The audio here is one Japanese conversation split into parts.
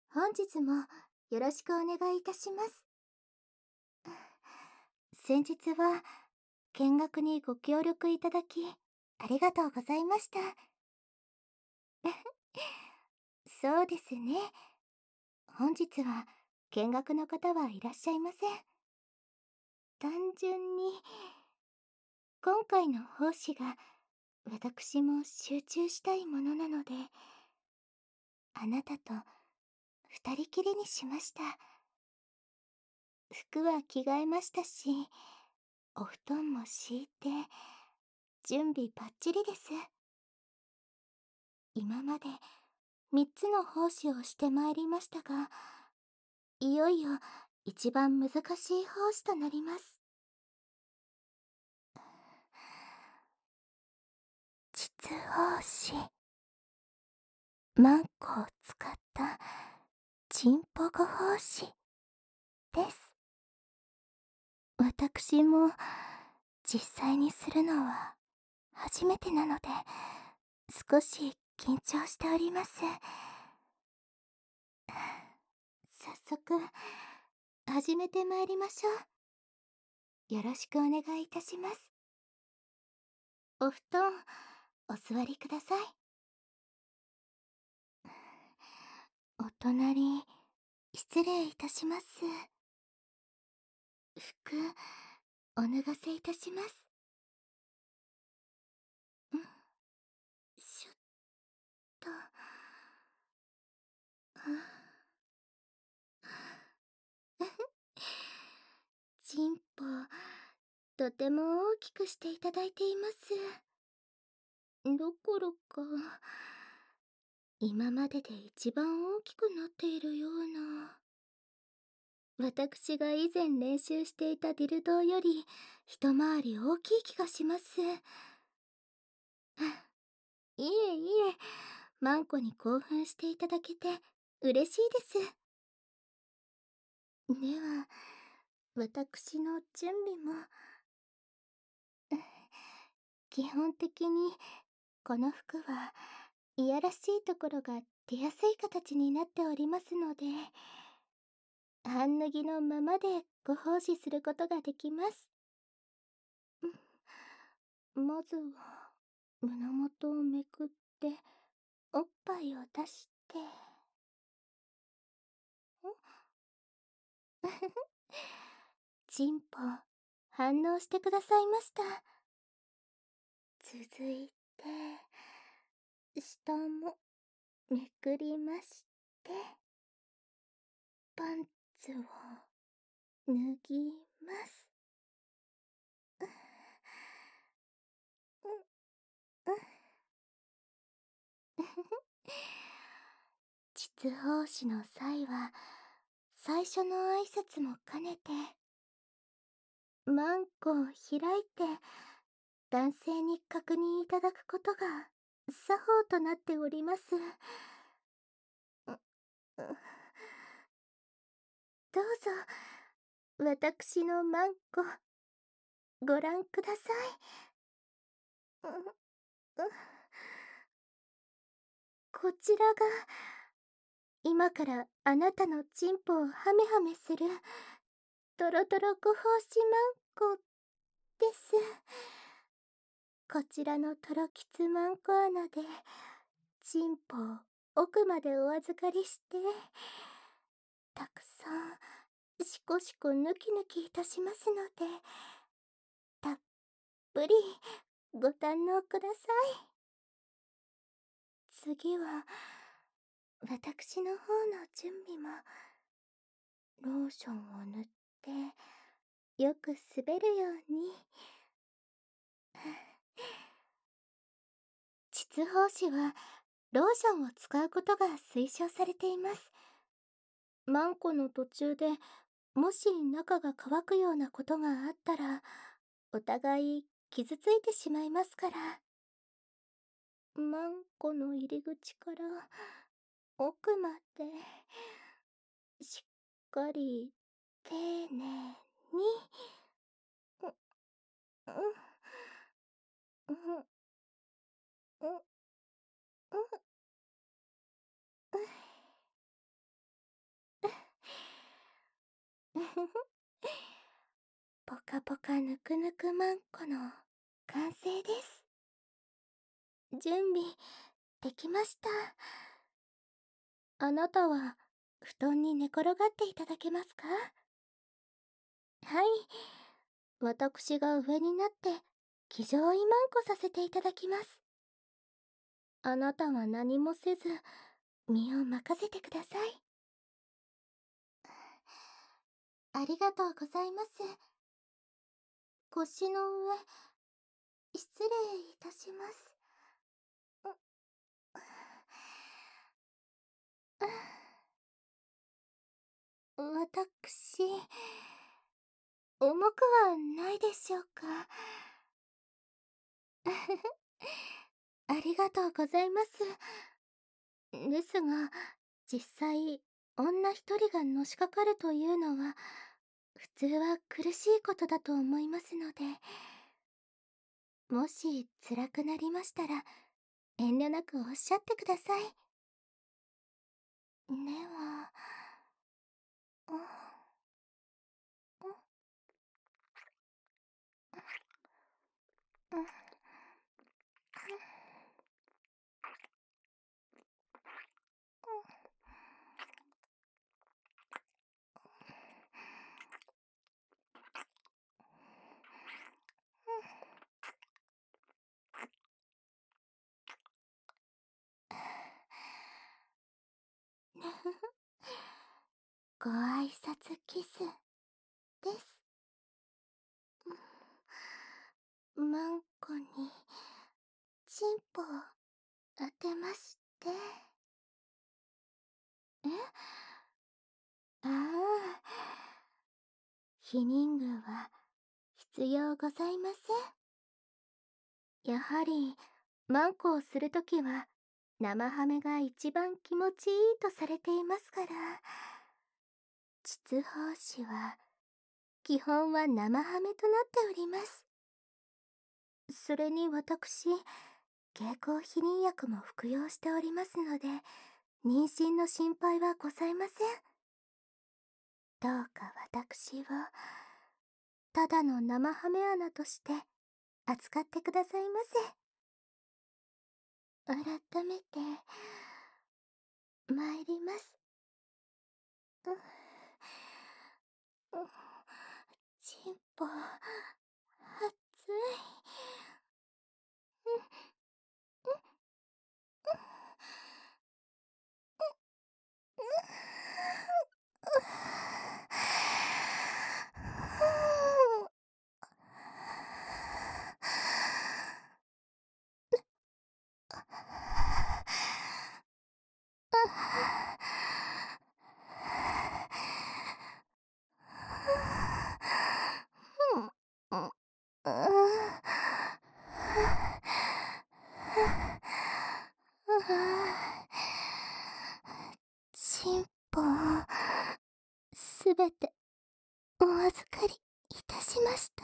本日もよろしくお願いいたします。先日は見学にご協力いただきありがとうございました。そうですね。本日は見学の方はいらっしゃいません。単純に今回の奉仕が私も集中したいものなので、あなたと二人きりにしました。服は着替えましたし、お布団も敷いて準備バッチリです。今まで3つの奉仕をしてまいりましたが、いよいよ一番難しい奉仕となります。膣奉仕。マンコを使ったチンポゴ奉仕です。私も実際にするのは初めてなので、少し緊張しております。早速始めてまいりましょう。よろしくお願いいたします。お布団お座りください。お隣失礼いたします。服お脱がせいたします。しょっと。チンポとても大きくしていただいています。どころか今までで一番大きくなっているような。私が以前練習していたディルドーより一回り大きい気がします。いえいえ、マンコに興奮していただけて嬉しいです。では、私の準備も。基本的にこの服はいやらしいところが出やすい形になっておりますので、半脱ぎのままでご奉仕することができます。まずは胸元をめくっておっぱいを出して、チンポ反応してくださいました。続いて下もめくりまして、パンツを脱ぎます。膣奉仕の際は最初の挨拶も兼ねてマンコを開いて男性に確認いただくことが作法となっております。どうぞ私のマンコご覧ください。こちらが今からあなたのチンポをハメハメするトロトロご奉仕マンコです。こちらのトロキツマンコ穴でチンポを奥までお預かりして、たくさんシコシコヌキヌキいたしますので、たっぷりご堪能ください。次は私の方の準備も。ローションを塗ってよく滑るように。膣疱疹はローションを使うことが推奨されています。マンコの途中でもし中が乾くようなことがあったらお互い傷ついてしまいますから。マンコの入り口から奥までしっかり丁寧に。うんうんうんうん。 カポカぬくぬくまんこの完成です。準備できました。あなたは布団に寝転がっていただけますか？はい。私が上になって気丈いまんこさせていただきます。あなたは何もせず身を任せてください。ありがとうございます。腰の上、失礼いたします。私、重くはないでしょうか。ありがとうございます。ですが、実際、女一人がのしかかるというのは、普通は苦しいことだと思いますので、もし辛くなりましたら、遠慮なくおっしゃってください。では、うん、うん、ご挨拶キスです。マンコにチンポを当てまして。え、ああ、避妊具は必要ございません。やはりマンコをするときは生ハメが一番気持ちいいとされていますから。膣胞子は基本は生ハメとなっております。それに私、経口避妊薬も服用しておりますので、妊娠の心配はございません。どうか私をただの生ハメ穴として扱ってくださいませ。改めて参ります。うん、うん、チンポ熱い。チンポをすべてお預かりいたしました。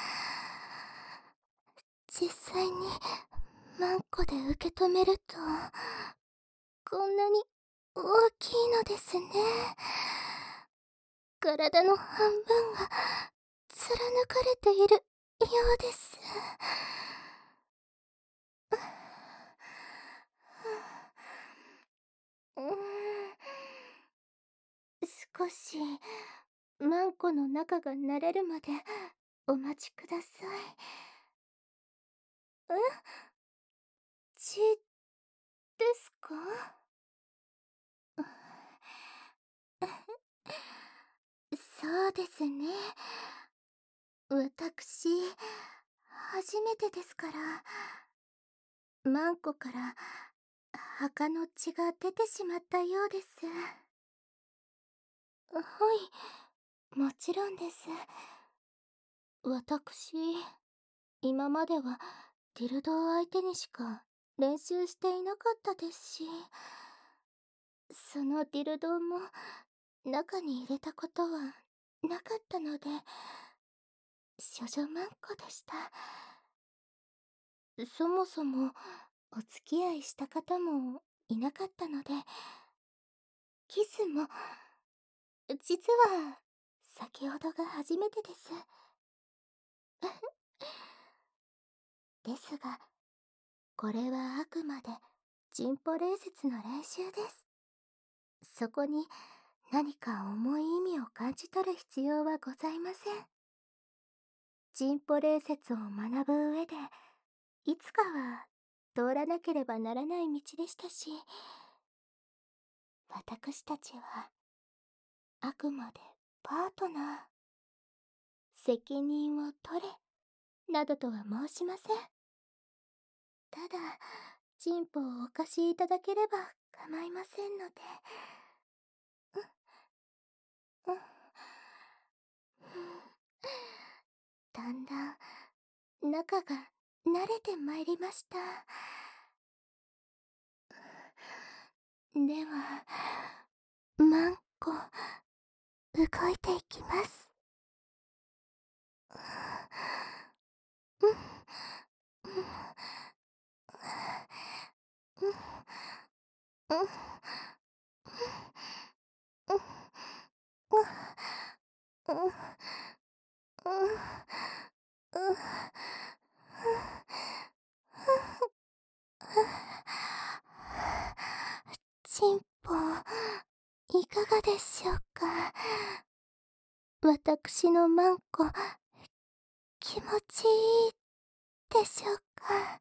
実際にマンコで受け止めるとこんなに大きいのですね。体の半分が貫かれているようです。うーん、少しマンコの中が慣れるまでお待ちください。え、血ですか？そうですね。私、初めてですから、マンコから墓の血が出てしまったようです。はい、もちろんです。私、今まではディルドを相手にしか練習していなかったですし、そのディルドも中に入れたことはなかったので、処女マンコでした。そもそもお付き合いした方もいなかったので、キスも実は先ほどが初めてです。 ですが、これはあくまでチンポ礼節の練習です。そこに何か重い意味を感じ取る必要はございません。チンポ礼節を学ぶ上で、いつかは通らなければならない道でしたし、私たちはあくまでパートナー。責任を取れ、などとは申しません。ただ、チンポをお貸しいただければ構いませんので。うん、うん、だんだん中が慣れてまいりました。では、マンコ、動いていきます。うん、うん、うん、うん、うん、うん、うん、うん、うん、チンポ、いかがでしょうか。私のマンコ、気持ちいいでしょうか。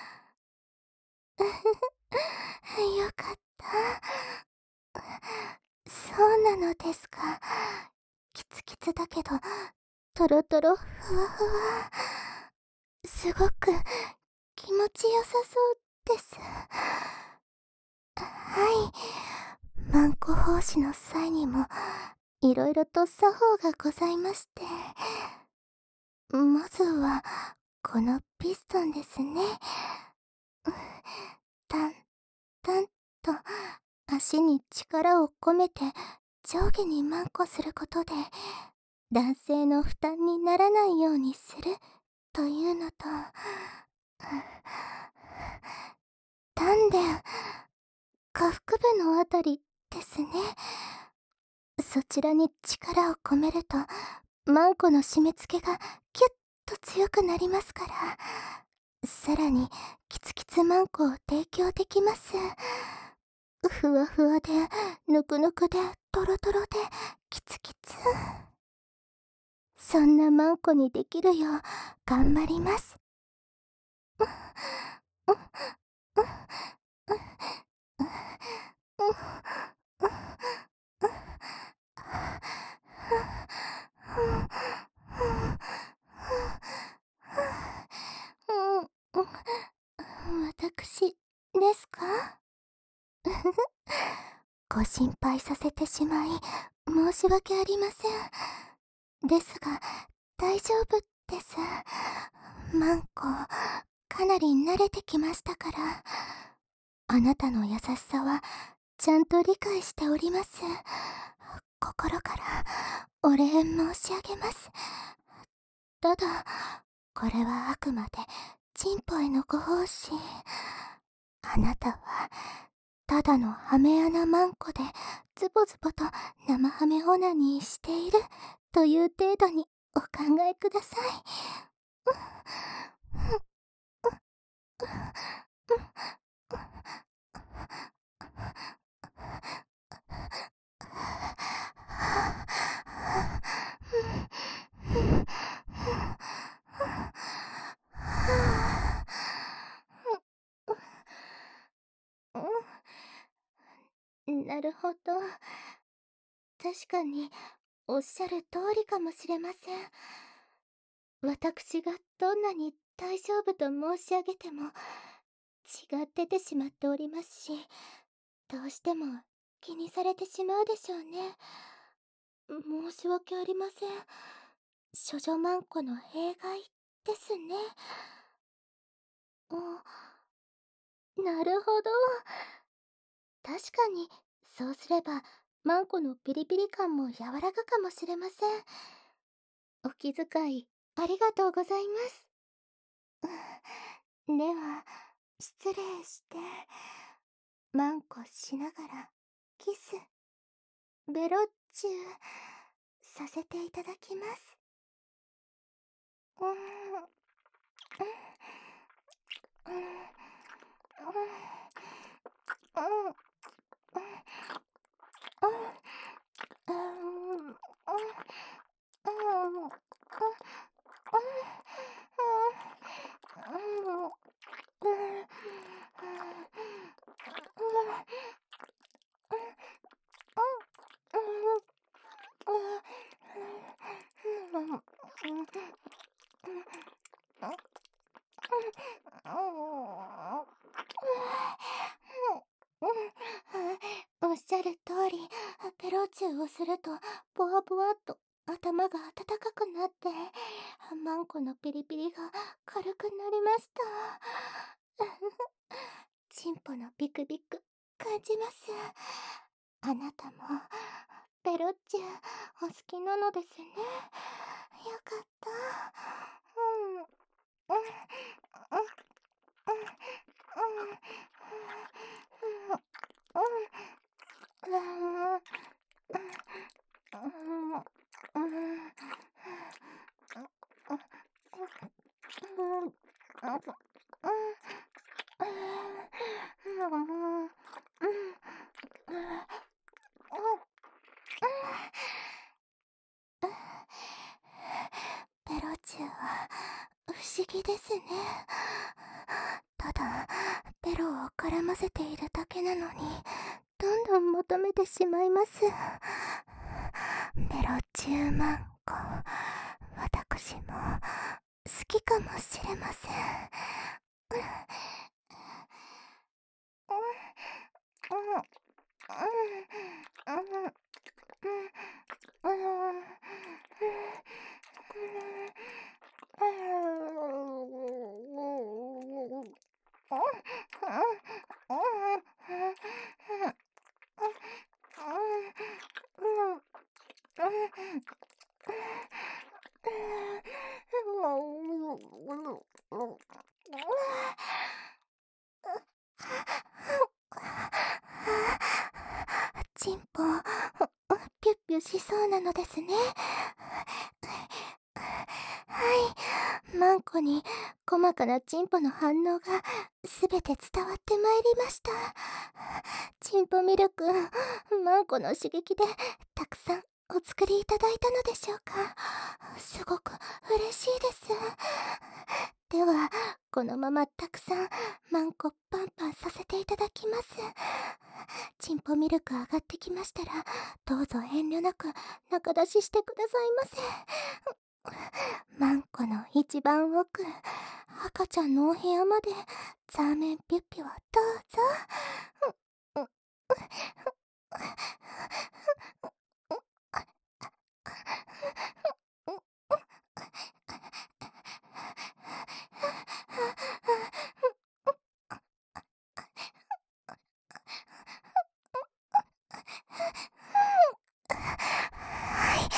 よかった。そうなのですか。キツキツだけど、トロトロふわふわ。すごく気持ちよさそうです。はい。マンコ奉仕の際にも、いろいろと作法がございまして。まずは、このピストンですね。タン、タンと、足に力を込めて上下にマンコすることで、男性の負担にならないようにするというのと、丹田、下腹部のあたりですね。そちらに力を込めると、マンコの締め付けがキュッと強くなりますから、さらにキツキツマンコを提供できます。ふわふわで、ぬくぬくで、トロトロで、キツキツ。そんなマンコにできるよう頑張ります。私ですか？ご心配させてしまい申し訳ありません。ですが大丈夫です。マンコかなり慣れてきましたから。あなたの優しさはちゃんと理解しております。心からお礼申し上げます。ただ、これはあくまでチンポへのご奉仕。あなたはただのハメ穴マンコでズボズボと生ハメオナニーしているという程度にお考えください。なるほど。確かにおっしゃる通りかもしれません。私がどんなに大丈夫と申し上げても血が出てしまっておりますし、どうしても気にされてしまうでしょうね。申し訳ありません。処女マンコの弊害ですね。なるほど。確かに、そうすれば、マンコのピリピリ感も和らぐかもしれません。お気遣い、ありがとうございます。では、失礼して、マンコしながら、キス、ベロッチュー、させていただきます。 おっしゃる通り、ペロチューをすると、ボワボワっと頭が温かくなって、マンコのピリピリが軽くなりました。チンポのビクビク感じます。あなたもペロッチュお好きなのですね。よかった。ペロチュは不思議ですね。ただペロを絡ませているだけなのに、どんどん求めてしまいます。ペロチューマンコ、私も好きかもしれません。チンポ、ピュッピュしそうなのですね。はい、マンコに細かなチンポの反応がすべて伝わってまいりました。チンポミルク、マンコの刺激でたくさんお作りいただいたのでしょうか。すごく嬉しいです。では、このままたくさんマンコパンパンさせていただきます。チンポミルク上がってきましたら、どうぞ遠慮なく中出ししてくださいませ。マンコの一番奥、赤ちゃんのお部屋までザーメンピュッピュをどうぞ。はい、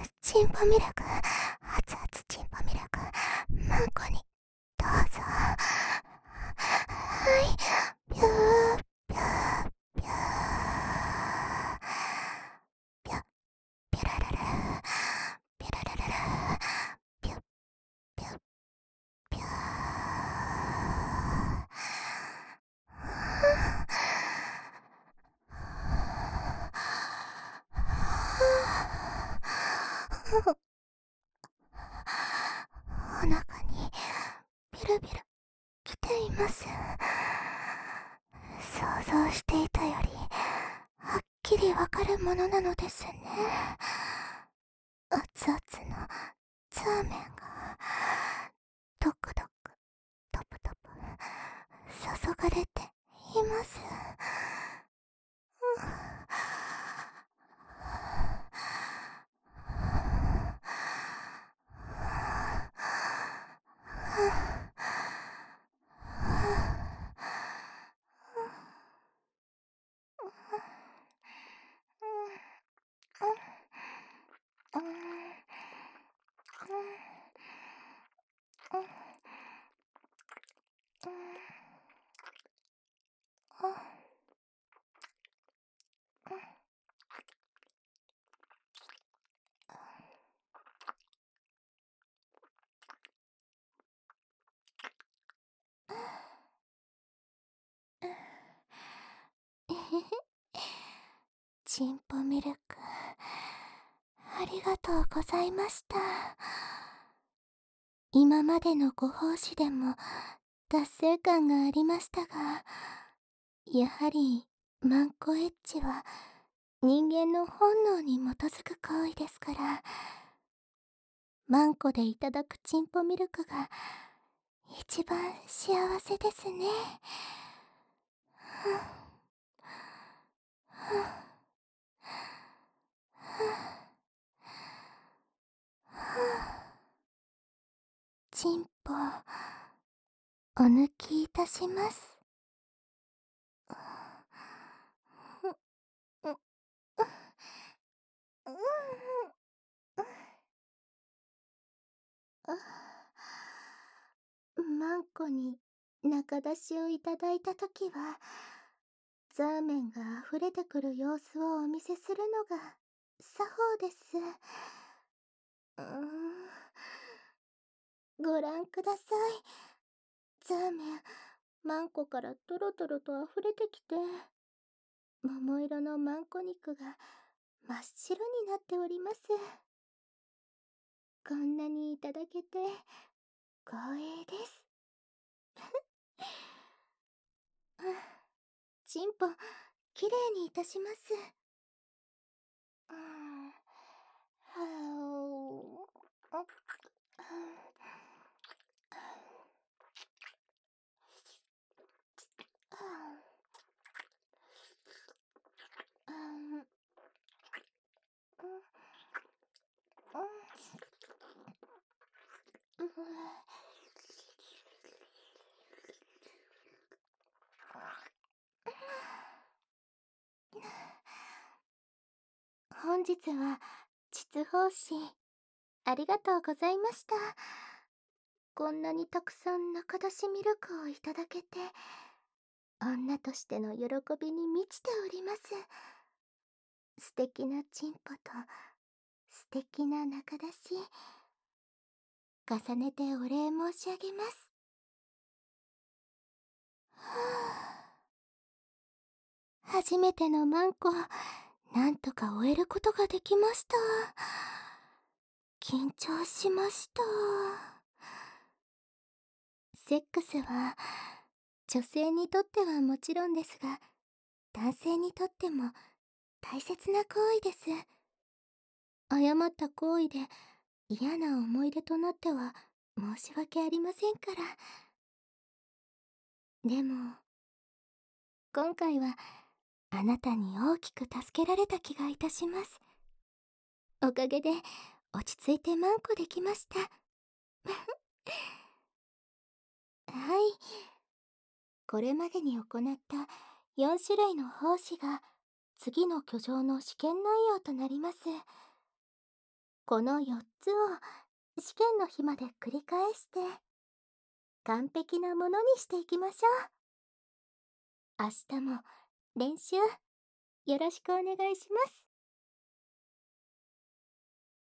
チンポミルク、熱々チンポミルク、マンコにどうぞ。はい、ピューピューピューピュッピュラララピュララララピュッピュッピュー。お腹にビルビル来ています。想像していたよりはっきりわかるものなのですね。熱々のザーメンがドクドクトプトプ注がれています。 チンポミルク、ありがとうございました。今までのご奉仕でも達成感がありましたが、やはりマンコエッチは人間の本能に基づく行為ですから、マンコでいただくチンポミルクが一番幸せですね。チンポ、お抜きいたします。マンコに中出しをいただいたときは、ザーメンが溢れてくる様子をお見せするのが作法です。ご覧ください。ザーメン、マンコからトロトロと溢れてきて、桃色のマンコ肉が真っ白になっております。こんなにいただけて光栄です。チンポ、きれいにいたします。本日は膣奉仕ありがとうございました。こんなにたくさん中出しミルクをいただけて、女としての喜びに満ちております。素敵なチンポと素敵な中出し、重ねてお礼申し上げます。初めてのマンコ、なんとか終えることができました。緊張しました。セックスは女性にとってはもちろんですが、男性にとっても大切な行為です。誤った行為で嫌な思い出となっては申し訳ありませんから。でも今回はあなたに大きく助けられた気がいたします。おかげで落ち着いてマンコできました。はい、これまでに行った4種類の奉仕が次の居城の試験内容となります。この4つを試験の日まで繰り返して完璧なものにしていきましょう。明日も練習よろしくお願いします。